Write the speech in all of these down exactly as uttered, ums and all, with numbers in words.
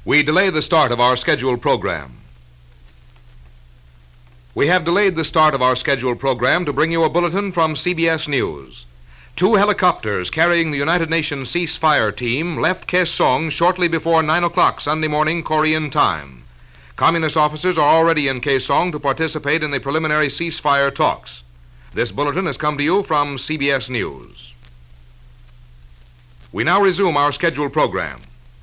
We delay the start of our scheduled program. We have delayed the start of our scheduled program to bring you a bulletin from C B S News. Two helicopters carrying the United Nations ceasefire team left Kaesong shortly before nine o'clock Sunday morning Korean time. Communist officers are already in Kaesong to participate in the preliminary ceasefire talks. This bulletin has come to you from C B S News. We now resume our scheduled program.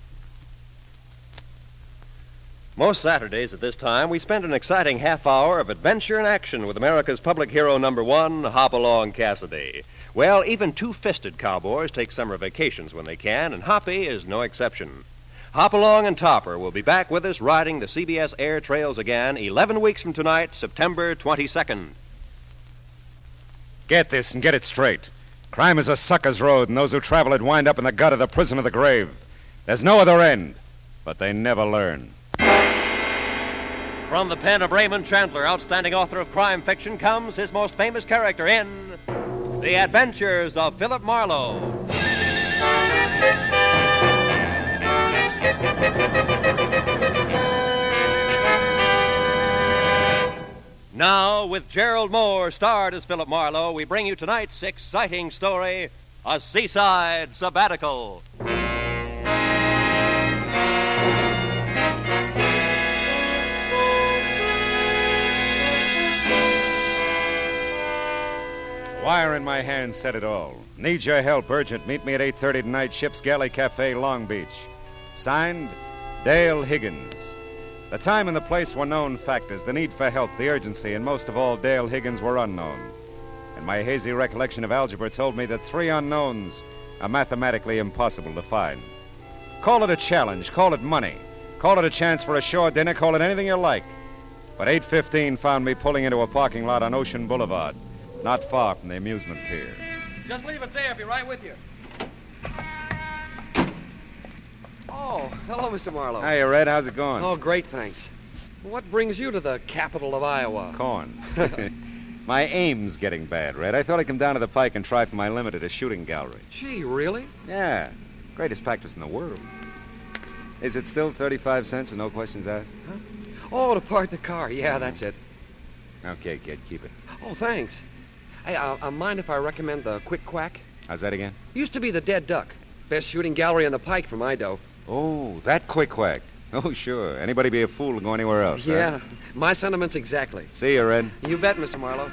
Most Saturdays at this time, we spend an exciting half hour of adventure and action with America's public hero number one, Hopalong Cassidy. Well, even two-fisted cowboys take summer vacations when they can, and Hoppy is no exception. Hopalong and Topper will be back with us riding the C B S air trails again eleven weeks from tonight, September twenty-second. Get this and get it straight. Crime is a sucker's road, and those who travel it wind up in the gut of the prison of the grave. There's no other end, but they never learn. From the pen of Raymond Chandler, outstanding author of crime fiction, comes his most famous character in The Adventures of Philip Marlowe. Now, with Gerald Moore starred as Philip Marlowe, we bring you tonight's exciting story, A Seaside Sabbatical. Wire in my hand said it all. Need your help, urgent. Meet me at eight thirty tonight, Ship's Galley Cafe, Long Beach. Signed, Dale Higgins. The time and the place were known factors. The need for help, the urgency, and most of all, Dale Higgins were unknown. And my hazy recollection of algebra told me that three unknowns are mathematically impossible to find. Call it a challenge, call it money, call it a chance for a shore dinner, call it anything you like. But eight fifteen found me pulling into a parking lot on Ocean Boulevard, not far from the amusement pier. Just leave it there. I'll be right with you. Oh, hello, Mister Marlowe. Hiya, Red. How's it going? Oh, great, thanks. What brings you to the capital of Iowa? Corn. My aim's getting bad, Red. I thought I'd come down to the Pike and try for my limit at a shooting gallery. Gee, really? Yeah. Greatest practice in the world. Is it still thirty-five cents and no questions asked? Huh? Oh, to park the car. Yeah, that's it. Okay, kid, keep it. Oh, thanks. Hey, uh, uh, mind if I recommend the Quick Quack? How's that again? Used to be the Dead Duck. Best shooting gallery on the Pike for my dough. Oh, that Quick Quack. Oh, sure. Anybody be a fool to go anywhere else, Yeah, huh? my sentiments exactly. See you, Red. You bet, Mister Marlowe.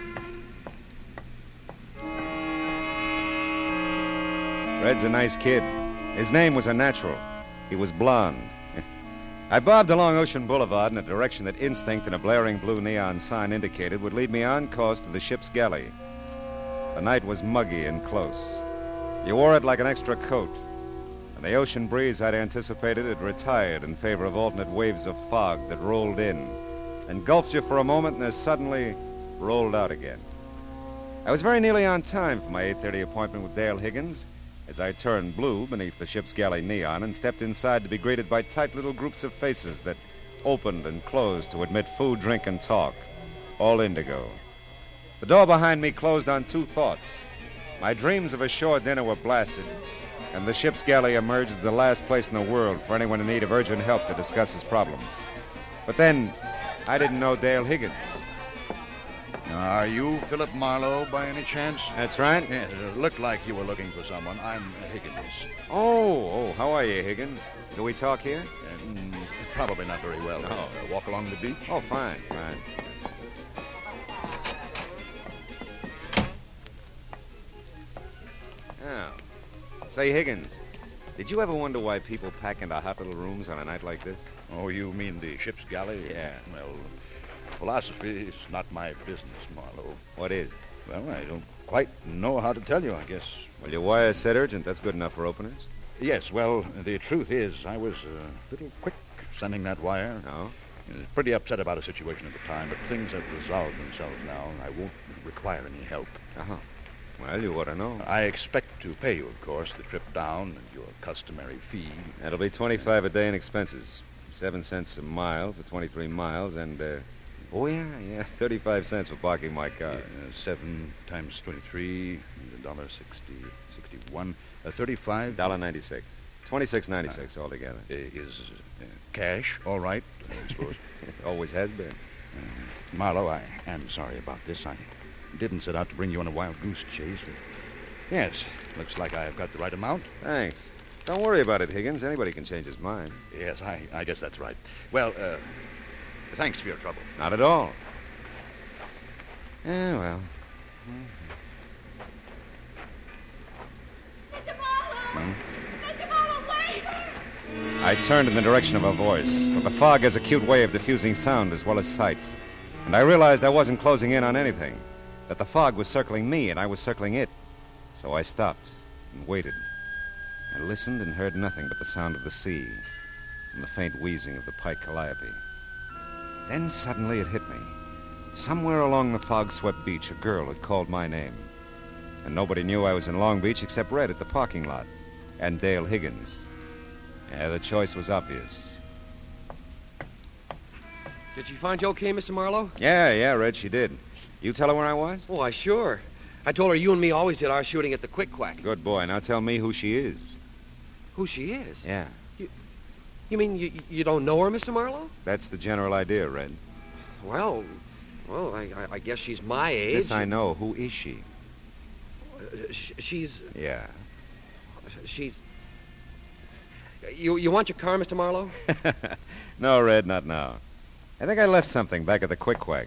Red's a nice kid. His name was a natural. He was blonde. I bobbed along Ocean Boulevard in a direction that instinct and a blaring blue neon sign indicated would lead me on course to the Ship's Galley. The night was muggy and close. You wore it like an extra coat, and the ocean breeze I'd anticipated had retired in favor of alternate waves of fog that rolled in, engulfed you for a moment and as suddenly rolled out again. I was very nearly on time for my eight thirty appointment with Dale Higgins, as I turned blue beneath the Ship's Galley neon and stepped inside to be greeted by tight little groups of faces that opened and closed to admit food, drink, and talk, all indigo. The door behind me closed on two thoughts. My dreams of a shore dinner were blasted, and the Ship's Galley emerged as the last place in the world for anyone in need of urgent help to discuss his problems. But then, I didn't know Dale Higgins. Are you Philip Marlowe by any chance? That's right. Yeah, it looked like you were looking for someone. I'm Higgins. Oh, oh, how are you, Higgins? Do we talk here? Uh, mm, probably not very well. No. Uh, walk along the beach? Oh, fine, fine. Oh. Say, Higgins, did you ever wonder why people pack into hot little rooms on a night like this? Oh, you mean the Ship's Galley? Yeah. Well, philosophy is not my business, Marlowe. What is? Well, I don't quite know how to tell you, I guess. Well, your wire said urgent. That's good enough for openers. Yes, well, the truth is, I was a little quick sending that wire. No? I was pretty upset about a situation at the time, but things have resolved themselves now, and I won't require any help. Uh-huh. Well, you ought to know. I expect to pay you, of course, the trip down and your customary fee. That'll be twenty-five a day in expenses. Seven cents a mile for twenty-three miles, and, uh, oh, yeah, yeah, thirty-five cents for parking my car. Uh, seven times twenty-three, a dollar sixty, sixty-one, uh, thirty-five. Dollar ninety-six. twenty-six ninety-six altogether. Uh, is uh, cash all right, I suppose? Always has been. Uh, Marlowe, I am sorry about this. I didn't set out to bring you on a wild goose chase. But yes, looks like I've got the right amount. Thanks. Don't worry about it, Higgins. Anybody can change his mind. Yes, I, I guess that's right. Well, uh, thanks for your trouble. Not at all. Yeah, well. Mister Marlowe! Mister Marlowe, wait! I turned in the direction of her voice, but the fog has a cute way of diffusing sound as well as sight. And I realized I wasn't closing in on anything, that the fog was circling me and I was circling it. So I stopped and waited. I listened and heard nothing but the sound of the sea and the faint wheezing of the Pike Calliope. Then suddenly it hit me. Somewhere along the fog-swept beach, a girl had called my name. And nobody knew I was in Long Beach except Red at the parking lot and Dale Higgins. Yeah, the choice was obvious. Did she find you okay, Mister Marlowe? Yeah, yeah, Red, she did. You tell her where I was? Oh, I sure. I told her you and me always did our shooting at the Quick Quack. Good boy. Now tell me who she is. Who she is? Yeah, You mean you, you don't know her, Mister Marlowe? that's the general idea, Red. Well, well, I, I, I guess she's my age. This I know. Who is she? Uh, sh- she's... Yeah. She's... You, you want your car, Mister Marlowe? No, Red, not now. I think I left something back at the Quick Quack.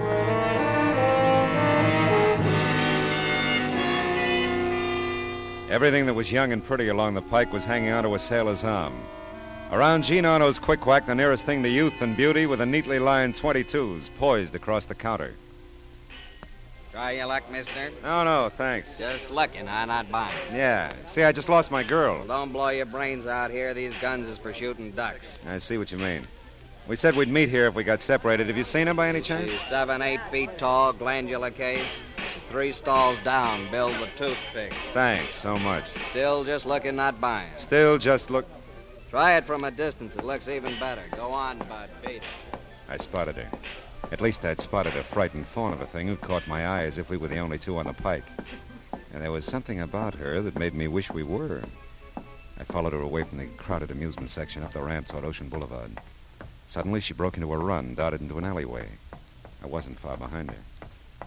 Everything that was young and pretty along the pike was hanging onto a sailor's arm. Around Gene Arno's Quick Quack, the nearest thing to youth and beauty were the neatly lined twenty-twos poised across the counter. Try your luck, mister. No, no, thanks. Just looking, I'm not buying. Yeah. See, I just lost my girl. Well, don't blow your brains out here. These guns is for shooting ducks. I see what you mean. We said we'd meet here if we got separated. Have you seen her by any chance? She's seven, eight feet tall, glandular case. She's three stalls down, billed with toothpick. Thanks so much. Still just looking, not buying. Still just look... Try it from a distance. It looks even better. Go on, bud. Beat it. I spotted her. At least I'd spotted a frightened fawn of a thing who caught my eye as if we were the only two on the pike. And there was something about her that made me wish we were. I followed her away from the crowded amusement section up the ramp toward Ocean Boulevard. Suddenly, she broke into a run, darted into an alleyway. I wasn't far behind her.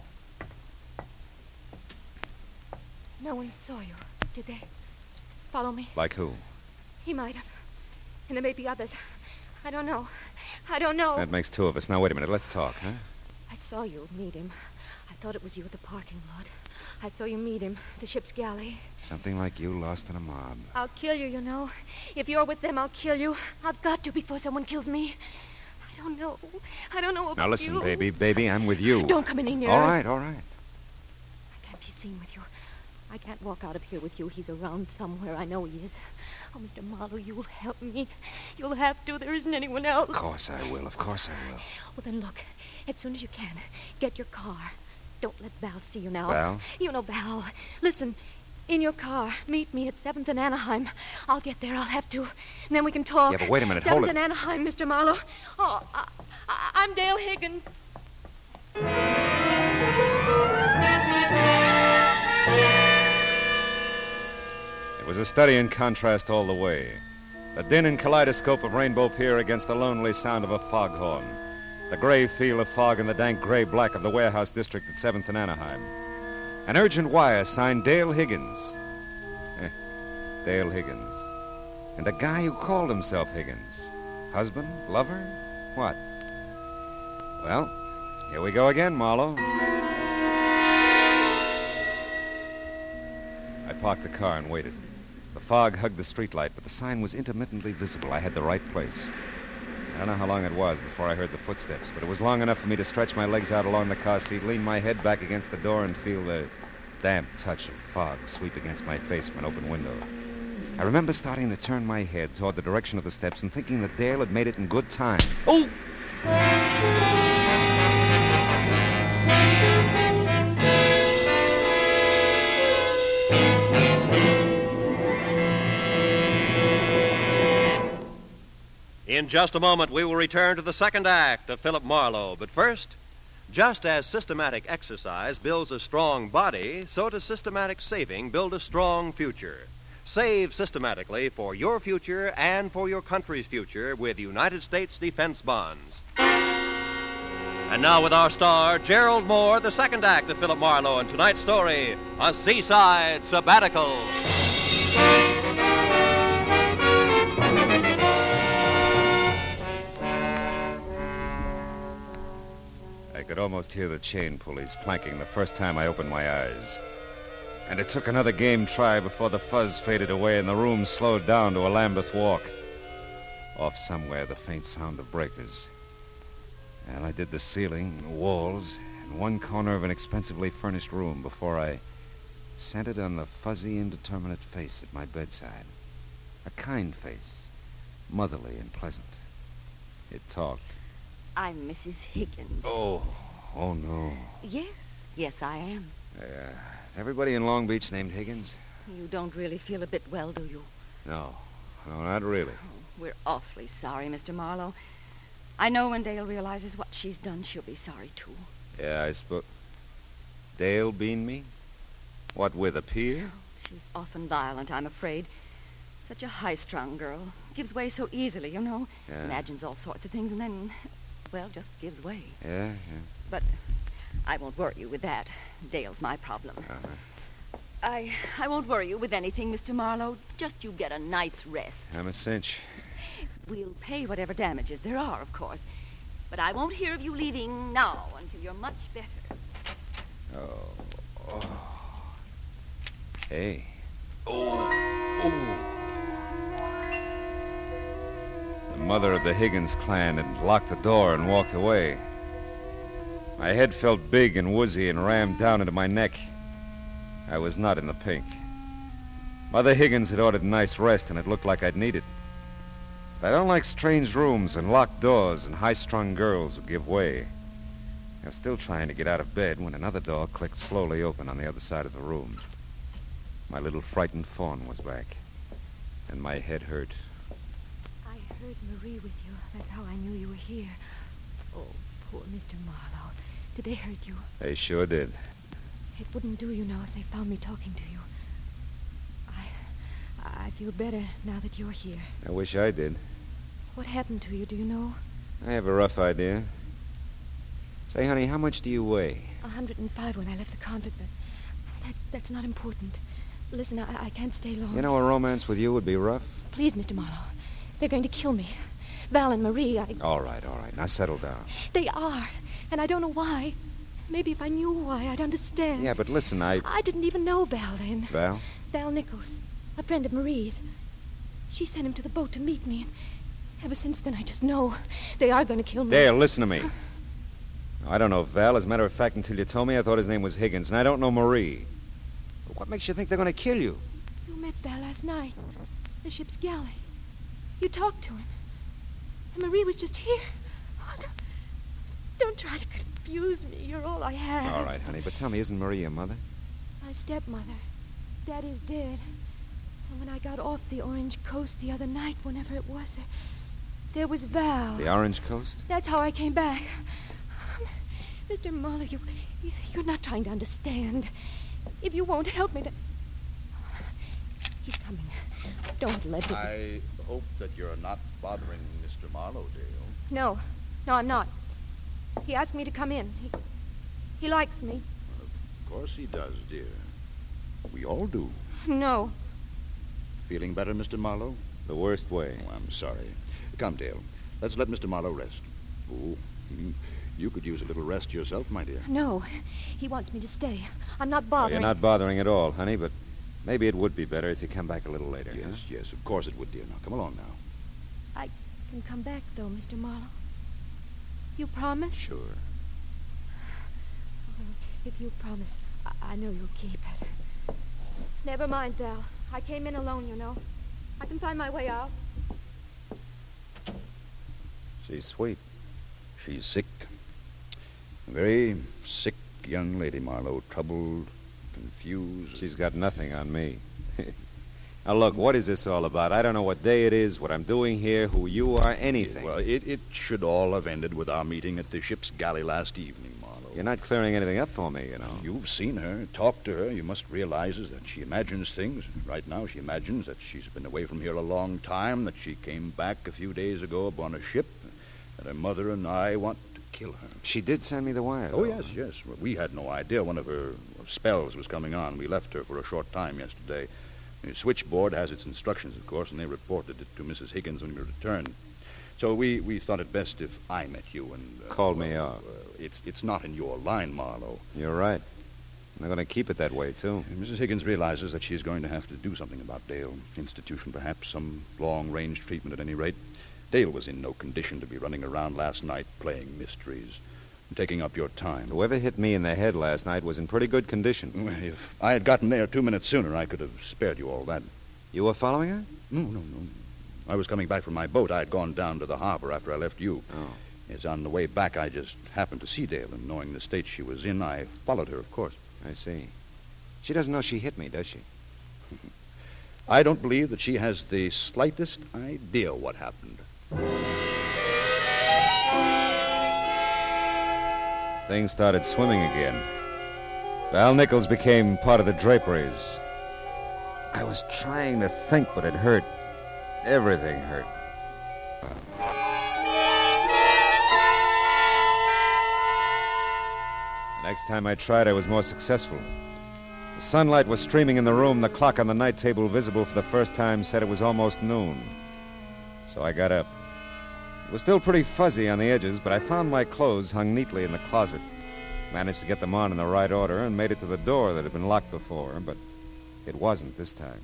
No one saw you, did they? Follow me. Like who? He might have. And there may be others. I don't know. I don't know. That makes two of us. Now, wait a minute. Let's talk, huh? I saw you meet him. I thought it was you at the parking lot. I saw you meet him, the ship's galley. Something like you lost in a mob. I'll kill you, you know. If you're with them, I'll kill you. I've got to before someone kills me. I don't know. I don't know about Now, listen, you. baby. Baby, I'm with you. Don't come any nearer. All right, all right. I can't be seen with you. I can't walk out of here with you. He's around somewhere. I know he is. Oh, Mister Marlowe, you'll help me. You'll have to. There isn't anyone else. Of course I will. Of course I will. Well, then look. As soon as you can, get your car. Don't let Val see you now. Val? You know Val. Listen, in your car. Meet me at seventh and Anaheim. I'll get there. I'll have to. And then we can talk. Yeah, but wait a minute. seventh Hold it. and Anaheim, Mister Marlowe. Oh, I, I, I'm Dale Higgins. It was a study in contrast all the way. The din and kaleidoscope of Rainbow Pier against the lonely sound of a foghorn. The gray feel of fog and the dank gray black of the warehouse district at seventh and Anaheim. An urgent wire signed Dale Higgins. Eh, Dale Higgins. And a guy who called himself Higgins. Husband? Lover? What? Well, here we go again, Marlowe. I parked the car and waited. The fog hugged the streetlight, but the sign was intermittently visible. I had the right place. I don't know how long it was before I heard the footsteps, but it was long enough for me to stretch my legs out along the car seat, lean my head back against the door, and feel the damp touch of fog sweep against my face from an open window. I remember starting to turn my head toward the direction of the steps and thinking that Dale had made it in good time. Oh! In just a moment, we will return to the second act of Philip Marlowe. But first, just as systematic exercise builds a strong body, so does systematic saving build a strong future. Save systematically for your future and for your country's future with United States defense bonds. And now with our star, Gerald Moore, the second act of Philip Marlowe in tonight's story, A Seaside Sabbatical. I could almost hear the chain pulleys clanking the first time I opened my eyes. And it took another game try before the fuzz faded away and the room slowed down to a Lambeth walk. Off somewhere, the faint sound of breakers. And I did the ceiling, and walls, and one corner of an expensively furnished room before I centered on the fuzzy, indeterminate face at my bedside. A kind face, motherly and pleasant. It talked. I'm Missus Higgins. Oh, oh no. Yes, yes, I am. Uh, is everybody in Long Beach named Higgins? You don't really feel a bit well, do you? No, no, not really. Oh, we're awfully sorry, Mister Marlowe. I know when Dale realizes what she's done, she'll be sorry, too. Yeah, I suppose. Dale beaned me? What, with a pier? She's often violent, I'm afraid. Such a high-strung girl. Gives way so easily, you know. Yeah. Imagines all sorts of things and then, well, just gives way. Yeah, yeah. But I won't worry you with that. Dale's my problem. Uh-huh. I I won't worry you with anything, Mister Marlowe. Just you get a nice rest. I'm a cinch. We'll pay whatever damages there are, of course. But I won't hear of you leaving now until you're much better. Oh. oh. Hey. Oh. Oh. The mother of the Higgins clan had locked the door and walked away. My head felt big and woozy and rammed down into my neck. I was not in the pink. Mother Higgins had ordered a nice rest, and it looked like I'd need it. But I don't like strange rooms and locked doors and high-strung girls who give way. I was still trying to get out of bed when another door clicked slowly open on the other side of the room. My little frightened fawn was back, and my head hurt. I heard Marie with you. That's how I knew you were here. Oh, poor Mister Marlowe. Did they hurt you? They sure did. It wouldn't do, you know, if they found me talking to you. I I feel better now that you're here. I wish I did. What happened to you, do you know? I have a rough idea. Say, honey, how much do you weigh? A hundred and five when I left the convent, but that, that's not important. Listen, I, I can't stay long. You know, a romance with you would be rough. Please, Mister Marlowe. They're going to kill me. Val and Marie, I... All right, all right. Now settle down. They are, and I don't know why. Maybe if I knew why, I'd understand. Yeah, but listen, I... I didn't even know Val then. Val? Val Nichols, a friend of Marie's. She sent him to the boat to meet me, and ever since then I just know they are going to kill me. Dale, listen to me. I don't know Val. As a matter of fact, until you told me, I thought his name was Higgins, and I don't know Marie. But what makes you think they're going to kill you? You met Val last night. The ship's galley. You talked to him. And Marie was just here. Oh, don't, don't try to confuse me. You're all I have. All right, honey, but tell me, isn't Marie your mother? My stepmother. Daddy's dead. And when I got off the Orange Coast the other night, whenever it was, there, there was Val. The Orange Coast? That's how I came back. Mister Marlowe, you, you're not trying to understand. If you won't help me, then... He's coming. Don't let him... I hope that you're not bothering Mister Marlowe, Dale. No. No, I'm not. He asked me to come in. He, he likes me. Of course he does, dear. We all do. No. Feeling better, Mister Marlowe? The worst way. Oh, I'm sorry. Come, Dale. Let's let Mister Marlowe rest. Oh, you, you could use a little rest yourself, my dear. No. He wants me to stay. I'm not Oh, bothering... you're not bothering at all, honey, but maybe it would be better if you come back a little later. Yes, huh? yes, of course it would, dear. Now, come along now. I can come back, though, Mister Marlowe. You promise? Sure. Well, if you promise, I, I know you'll keep it. Never mind, Val. I came in alone, you know. I can find my way out. She's sweet. She's sick. A very sick young lady, Marlowe. Troubled, confused. She's got nothing on me. Now, look, what is this all about? I don't know what day it is, what I'm doing here, who you are, anything. Well, it, it should all have ended with our meeting at the ship's galley last evening, Marlowe. You're not clearing anything up for me, you know. You've seen her, talked to her. You must realize that she imagines things. Right now, she imagines that she's been away from here a long time, that she came back a few days ago upon a ship, that her mother and I want to kill her. She did send me the wire, Oh, though. yes, yes. Well, we had no idea one of her spells was coming on. We left her for a short time yesterday. The switchboard has its instructions, of course, and they reported it to Missus Higgins when we returned. So we, we thought it best if I met you and... Uh, Called me well, out. Uh, it's, it's not in your line, Marlowe. You're right. I'm going to keep it that way, too. And Missus Higgins realizes that she's going to have to do something about Dale. Institution, perhaps. Some long-range treatment, at any rate. Dale was in no condition to be running around last night playing mysteries and taking up your time. Whoever hit me in the head last night was in pretty good condition. Well, if I had gotten there two minutes sooner, I could have spared you all that. You were following her? No, no, no. I was coming back from my boat. I had gone down to the harbor after I left you. Oh. As on the way back, I just happened to see Dale, and knowing the state she was in, I followed her, of course. I see. She doesn't know she hit me, does she? I don't believe that she has the slightest idea what happened. Things started swimming again. Val Nichols became part of the draperies. I was trying to think, but it hurt. Everything hurt. The next time I tried, I was more successful. The sunlight was streaming in the room. The clock on the night table, visible for the first time, said it was almost noon. So I got up. It was still pretty fuzzy on the edges, but I found my clothes hung neatly in the closet. Managed to get them on in the right order and made it to the door that had been locked before, but it wasn't this time.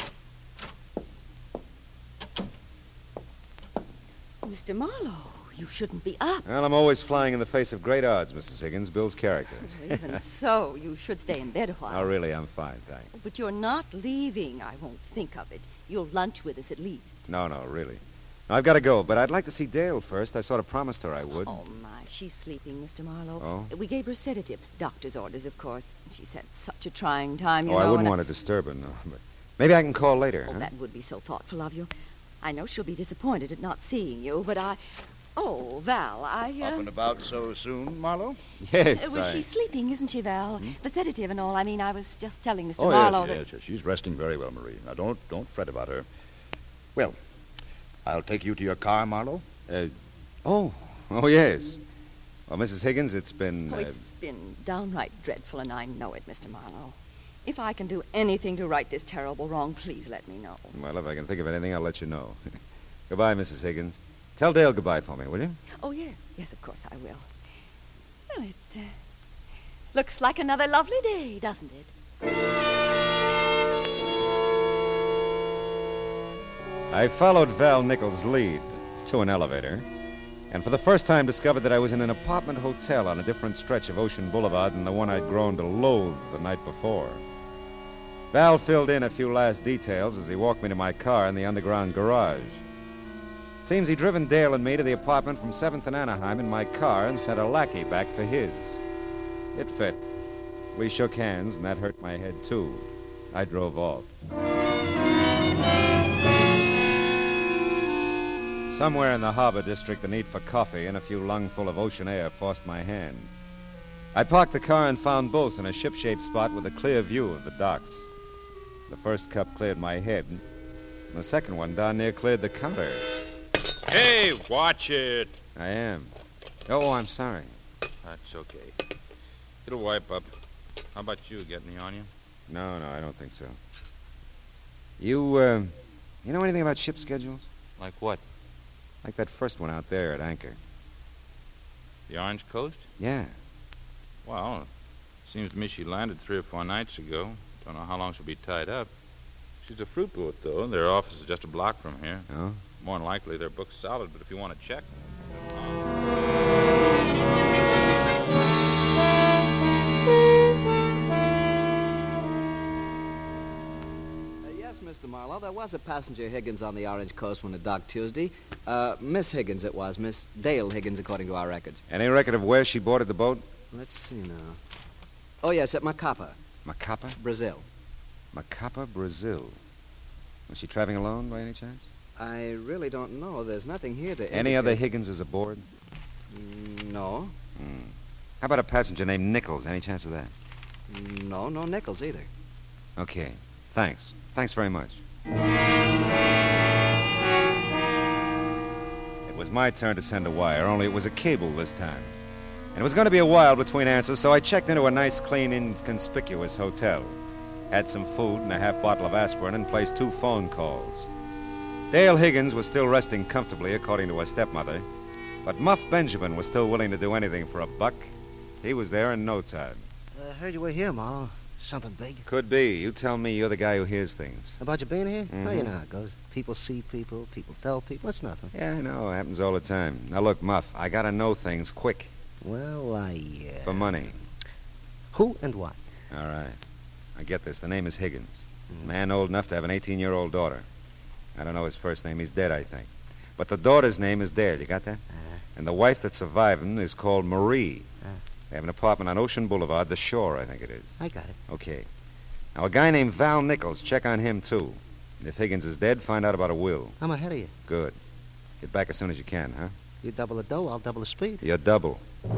Mister Marlowe, you shouldn't be up. Well, I'm always flying in the face of great odds, Missus Higgins. Bill's character. Even so, you should stay in bed a while. Oh, really, I'm fine, thanks. But you're not leaving. I won't think of it. You'll lunch with us at least. No, no, really. Now, I've got to go, but I'd like to see Dale first. I sort of promised her I would. Oh, my. She's sleeping, Mister Marlowe. Oh? We gave her a sedative. Doctor's orders, of course. She's had such a trying time, you oh, know. I wouldn't and want to disturb her, no. But maybe I can call later, Oh, huh? that would be so thoughtful of you. I know she'll be disappointed at not seeing you, but I... Oh, Val, I... Uh... Up and about so soon, Marlowe? Yes, Uh, well, I... she's sleeping, isn't she, Val? The sedative and all. I mean, I was just telling Mister Oh, Marlowe yes, that... yes, yes. She's resting very well, Marie. Now, don't, don't fret about her. Well, I'll take you to your car, Marlowe. Uh, oh, oh, yes. Well, Missus Higgins, it's been... Oh, uh, it's been downright dreadful, and I know it, Mister Marlowe. If I can do anything to right this terrible wrong, please let me know. Well, if I can think of anything, I'll let you know. Goodbye, Missus Higgins. Tell Dale goodbye for me, will you? Oh, yes. Yes, of course I will. Well, it uh, looks like another lovely day, doesn't it? I followed Val Nichols' lead to an elevator, and for the first time discovered that I was in an apartment hotel on a different stretch of Ocean Boulevard than the one I'd grown to loathe the night before. Val filled in a few last details as he walked me to my car in the underground garage. Seems he'd driven Dale and me to the apartment from seventh and Anaheim in my car and sent a lackey back for his. It fit. We shook hands, and that hurt my head, too. I drove off. Somewhere in the harbor district, the need for coffee and a few lungful of ocean air forced my hand. I parked the car and found both in a ship-shaped spot with a clear view of the docks. The first cup cleared my head, and the second one down near cleared the counter. Hey, watch it. I am. Oh, I'm sorry. That's okay. It'll wipe up. How about you? Get any on you? No, no, I don't think so. You, uh, you know anything about ship schedules? Like what? Like that first one out there at anchor. The Orange Coast? Yeah. Well, seems to me she landed three or four nights ago. Don't know how long she'll be tied up. She's a fruit boat, though. Their office is just a block from here. Oh? More than likely, they're booked solid, but if you want to check... Uh, yes, Mister Marlowe, there was a passenger Higgins on the Orange Coast when it docked Tuesday. Uh, Miss Higgins it was, Miss Dale Higgins, according to our records. Any record of where she boarded the boat? Let's see now. Oh, yes, at Macapa, Macapa? Brazil. Macapa, Brazil. Was she traveling alone by any chance? I really don't know. There's nothing here to Any indicate... other Higginses aboard? Mm, no. Hmm. How about a passenger named Nichols? Any chance of that? No, no Nichols either. Okay. Thanks. Thanks very much. It was my turn to send a wire, only it was a cable this time. And it was going to be a while between answers, so I checked into a nice, clean, inconspicuous hotel. Had some food and a half bottle of aspirin and placed two phone calls. Dale Higgins was still resting comfortably, according to her stepmother. But Muff Benjamin was still willing to do anything for a buck. He was there in no time. I uh, heard you were here, Marlowe. Something big? Could be. You tell me. You're the guy who hears things. About you being here? Mm-hmm. No, you know how it goes. People see people, people tell people. It's nothing. Yeah, I know. It happens all the time. Now, look, Muff, I gotta know things quick. Well, I... Uh... For money. Who and what? All right. I get this. The name is Higgins. Mm. Man old enough to have an eighteen-year-old daughter. I don't know his first name. He's dead, I think. But the daughter's name is Dale. You got that? Uh, and the wife that's surviving is called Marie. Uh, they have an apartment on Ocean Boulevard, the Shore, I think it is. I got it. Okay. Now, a guy named Val Nichols, check on him, too. And if Higgins is dead, find out about a will. I'm ahead of you. Good. Get back as soon as you can, huh? You double the dough, I'll double the speed. You're double.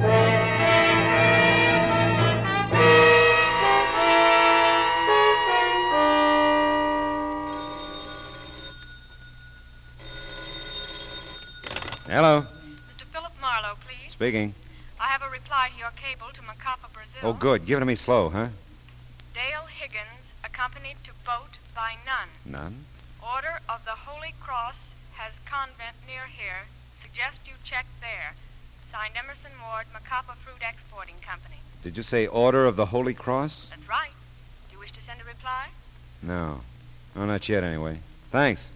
Hello. Mister Philip Marlowe, please. Speaking. I have a reply to your cable to Macapa, Brazil. Oh, good. Give it to me slow, huh? Dale Higgins, accompanied to boat by nun. None? Order of the Holy Cross has convent near here. Suggest you check there. Signed Emerson Ward, Macapa Fruit Exporting Company. Did you say Order of the Holy Cross? That's right. Do you wish to send a reply? No. Oh, not yet, anyway. Thanks.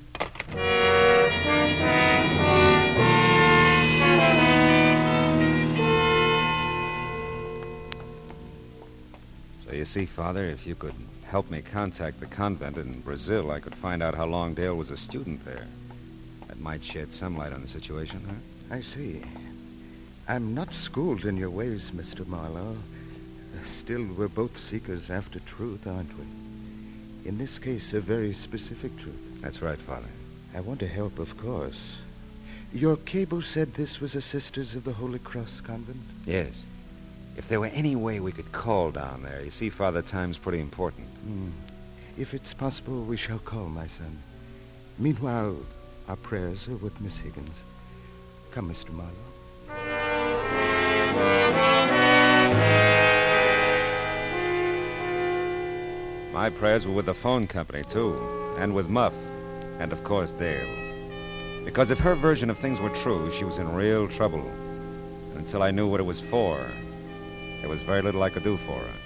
So you see, Father, if you could help me contact the convent in Brazil, I could find out how long Dale was a student there. That might shed some light on the situation, huh? I see. I'm not schooled in your ways, Mister Marlowe. Still, we're both seekers after truth, aren't we? In this case, a very specific truth. That's right, Father. I want to help, of course. Your cable said this was a Sisters of the Holy Cross convent? Yes. If there were any way we could call down there. You see, Father, time's pretty important. Hmm. If it's possible, we shall call, my son. Meanwhile, our prayers are with Miss Higgins. Come, Mister Marlowe. My prayers were with the phone company, too, and with Muff, and, of course, Dale. Because if her version of things were true, she was in real trouble. And until I knew what it was for, there was very little I could do for her.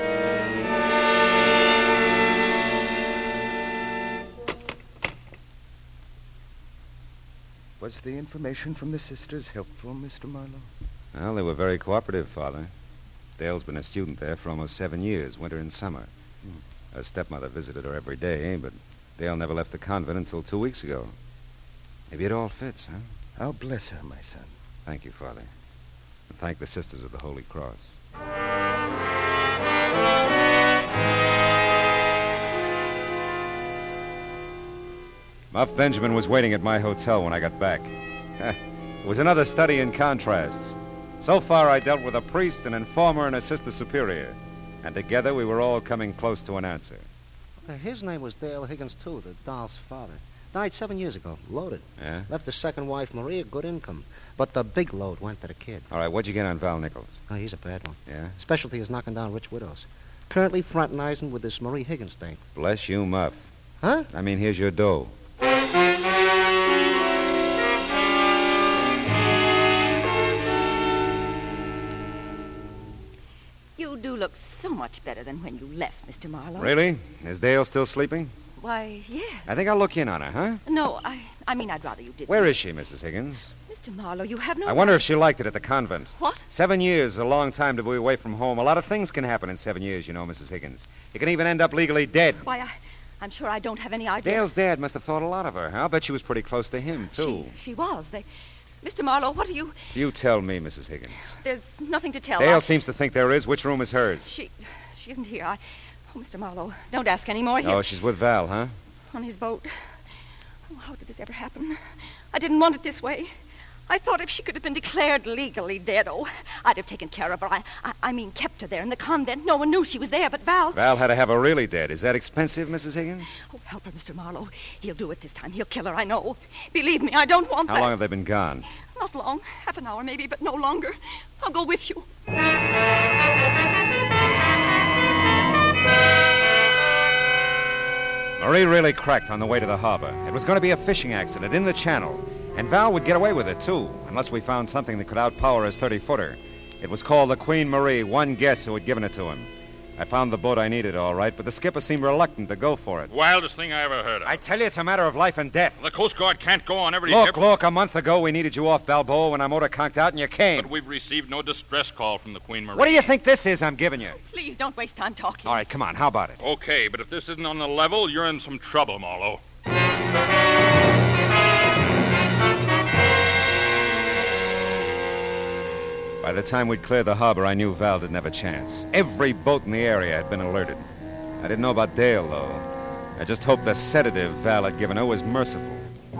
Was the information from the sisters helpful, Mister Marlowe? Well, they were very cooperative, Father. Dale's been a student there for almost seven years, winter and summer. Hmm. Her stepmother visited her every day, but Dale never left the convent until two weeks ago. Maybe it all fits, huh? I'll bless her, my son. Thank you, Father. And thank the Sisters of the Holy Cross. Muff Benjamin was waiting at my hotel when I got back. It was another study in contrasts. So far, I dealt with a priest, an informer, and a sister superior. And together, we were all coming close to an answer. Uh, his name was Dale Higgins, too, the doll's father. Died seven years ago, loaded. Yeah? Left his second wife, Maria, good income. But the big load went to the kid. All right, what'd you get on Val Nichols? Oh, he's a bad one. Yeah? Specialty is knocking down rich widows. Currently fraternizing with this Marie Higgins thing. Bless you, Muff. Huh? I mean, here's your dough. You do look so much better than when you left, Mister Marlowe. Really? Is Dale still sleeping? Why, yes. I think I'll look in on her, huh? No, I I mean, I'd rather you didn't. Where is she, Missus Higgins? Mister Marlowe, you have no... I wonder if she liked it at the convent. What? Seven years is a long time to be away from home. A lot of things can happen in seven years, you know, Missus Higgins. You can even end up legally dead. Why, I, I'm sure I don't have any idea. Dale's dad must have thought a lot of her. Huh? I'll bet she was pretty close to him, too. She, she was. They... Mister Marlowe, what are you... So you tell me, Missus Higgins. There's nothing to tell. Dale I... seems to think there is. Which room is hers? She... She isn't here. I... Oh, Mister Marlowe, don't ask any more. Here. Oh, she's with Val, huh? On his boat. Oh, how did this ever happen? I didn't want it this way. I thought if she could have been declared legally dead, oh, I'd have taken care of her. I, I, I mean, kept her there in the convent. No one knew she was there but Val. Val had to have her really dead. Is that expensive, Missus Higgins? Oh, help her, Mister Marlowe. He'll do it this time. He'll kill her, I know. Believe me, I don't want How that. long have they been gone? Not long. Half an hour, maybe, but no longer. I'll go with you. Marie really cracked on the way to the harbor. It was going to be a fishing accident in the channel. And Val would get away with it, too, unless we found something that could outpower his thirty-footer. It was called the Queen Marie, one guess who had given it to him. I found the boat I needed, all right, but the skipper seemed reluctant to go for it. Wildest thing I ever heard of. I tell you, it's a matter of life and death. The Coast Guard can't go on every... Look, every... look, a month ago we needed you off Balboa when our motor conked out and you came. But we've received no distress call from the Queen Marie. What do you think this is I'm giving you? Please don't waste time talking. All right, come on, how about it? Okay, but if this isn't on the level, you're in some trouble, Marlowe. By the time we'd cleared the harbor, I knew Val didn't have a chance. Every boat in the area had been alerted. I didn't know about Dale, though. I just hoped the sedative Val had given her was merciful.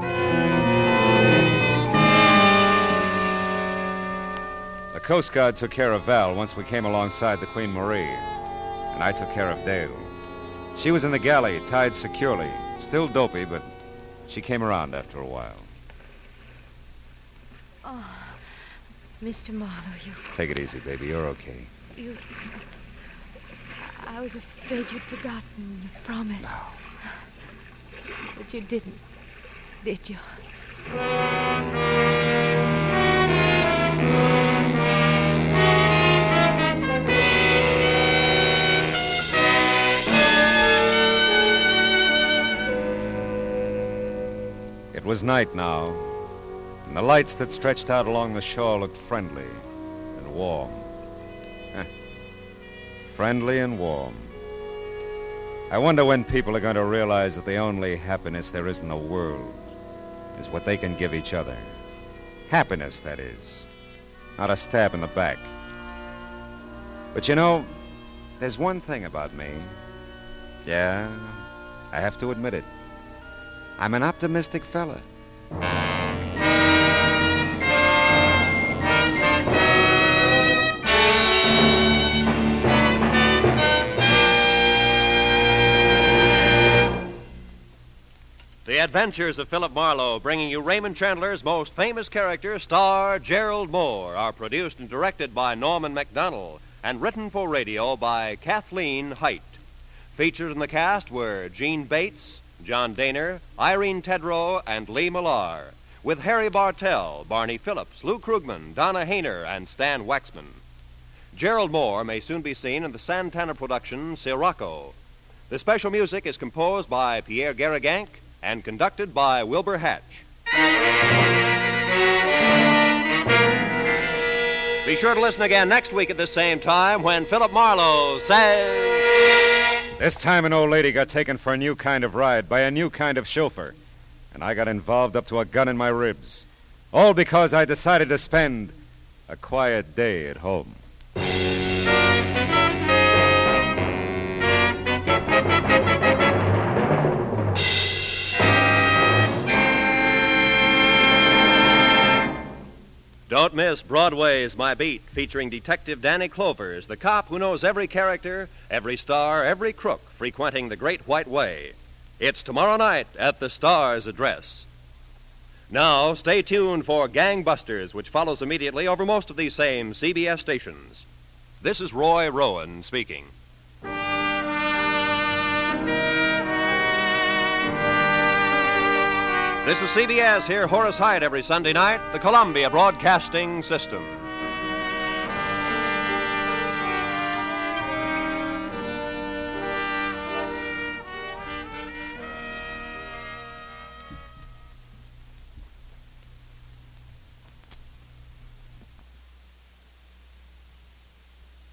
The Coast Guard took care of Val once we came alongside the Queen Marie, and I took care of Dale. She was in the galley, tied securely. Still dopey, but she came around after a while. Oh, Mister Marlowe, you... Take it easy, baby. You're okay. You... I was afraid you'd forgotten your promise. No. But you didn't, did you? It was night now, and the lights that stretched out along the shore looked friendly and warm. Eh. Friendly and warm. I wonder when people are going to realize that the only happiness there is in the world is what they can give each other. Happiness, that is. Not a stab in the back. But you know, there's one thing about me. Yeah, I have to admit it. I'm an optimistic fella. The Adventures of Philip Marlowe, bringing you Raymond Chandler's most famous character, star Gerald Moore, are produced and directed by Norman Macdonnell and written for radio by Kathleen Height. Featured in the cast were Gene Bates, John Daner, Irene Tedrow, and Lee Millar, with Harry Bartell, Barney Phillips, Lou Krugman, Donna Hayner, and Stan Waxman. Gerald Moore may soon be seen in the Santana production, Sirocco. The special music is composed by Pierre Garrigank and conducted by Wilbur Hatch. Be sure to listen again next week at the same time when Philip Marlowe says... This time an old lady got taken for a new kind of ride by a new kind of chauffeur, and I got involved up to a gun in my ribs. All because I decided to spend a quiet day at home. Don't miss Broadway's My Beat, featuring Detective Danny Clovers, the cop who knows every character, every star, every crook frequenting the Great White Way. It's tomorrow night at the Star's address. Now, stay tuned for Gangbusters, which follows immediately over most of these same C B S stations. This is Roy Rowan speaking. This is C B S. Hear Horace Hyde every Sunday night, the Columbia Broadcasting System.